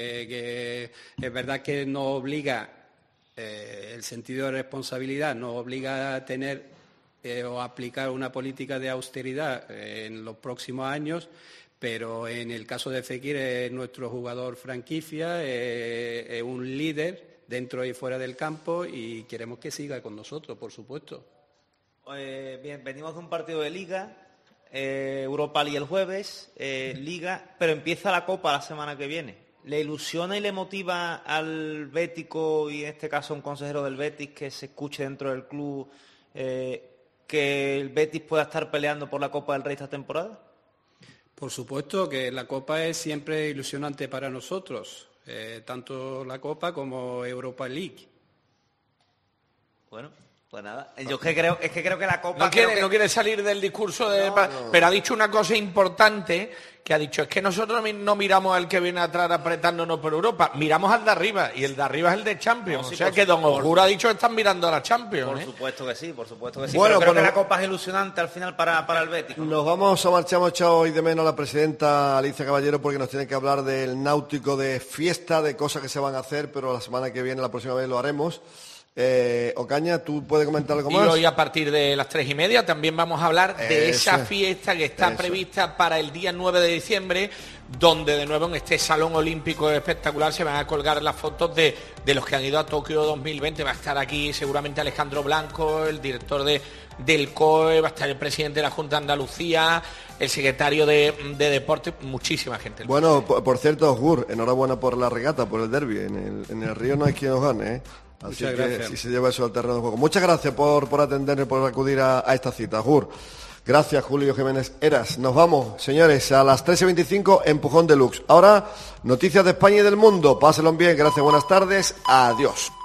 que es verdad que nos obliga, el sentido de responsabilidad nos obliga a tener o aplicar una política de austeridad en los próximos años. Pero en el caso de Fekir es nuestro jugador franquicia, es un líder dentro y fuera del campo y queremos que siga con nosotros, por supuesto. Bien, venimos de un partido de Liga, Europa League el jueves, Liga, pero empieza la Copa la semana que viene. ¿Le ilusiona y le motiva al bético y en este caso a un consejero del Betis que se escuche dentro del club que el Betis pueda estar peleando por la Copa del Rey esta temporada? Por supuesto que la Copa es siempre ilusionante para nosotros, tanto la Copa como Europa League. Bueno, pues nada, yo creo que la Copa... No quiere salir del discurso, pero ha dicho una cosa importante, que ha dicho, es que nosotros no miramos al que viene atrás apretándonos por Europa, miramos al de arriba, y el de arriba es el de Champions. No, sí, o sea que don Osguro ha dicho que están mirando a la Champions. Por supuesto que sí, bueno, pero creo que la Copa es ilusionante al final para el Betis. Nos vamos a marchar, hemos echado hoy de menos a la presidenta Alicia Caballero porque nos tiene que hablar del náutico, de fiesta, de cosas que se van a hacer, pero la semana que viene, la próxima vez lo haremos. Ocaña, ¿tú puedes comentar algo más? Y hoy a partir de las 3:30 también vamos a hablar de esa fiesta que está prevista para el día 9 de diciembre, donde de nuevo en este Salón Olímpico espectacular se van a colgar las fotos de los que han ido a Tokio 2020. Va a estar aquí seguramente Alejandro Blanco, el director del COE, va a estar el presidente de la Junta de Andalucía, el secretario de Deporte, muchísima gente. Bueno, por cierto, Osgur, enhorabuena por la regata, por el derbi. En el Río no hay quien os gane, ¿eh? Así que si se lleva eso al terreno de juego. Muchas gracias por atenderme, por acudir a esta cita, Jur. Gracias, Julio Jiménez Heras. Nos vamos, señores, a las 13:25, Empujón Deluxe. Ahora, noticias de España y del mundo. Pásenlo bien, gracias, buenas tardes, adiós.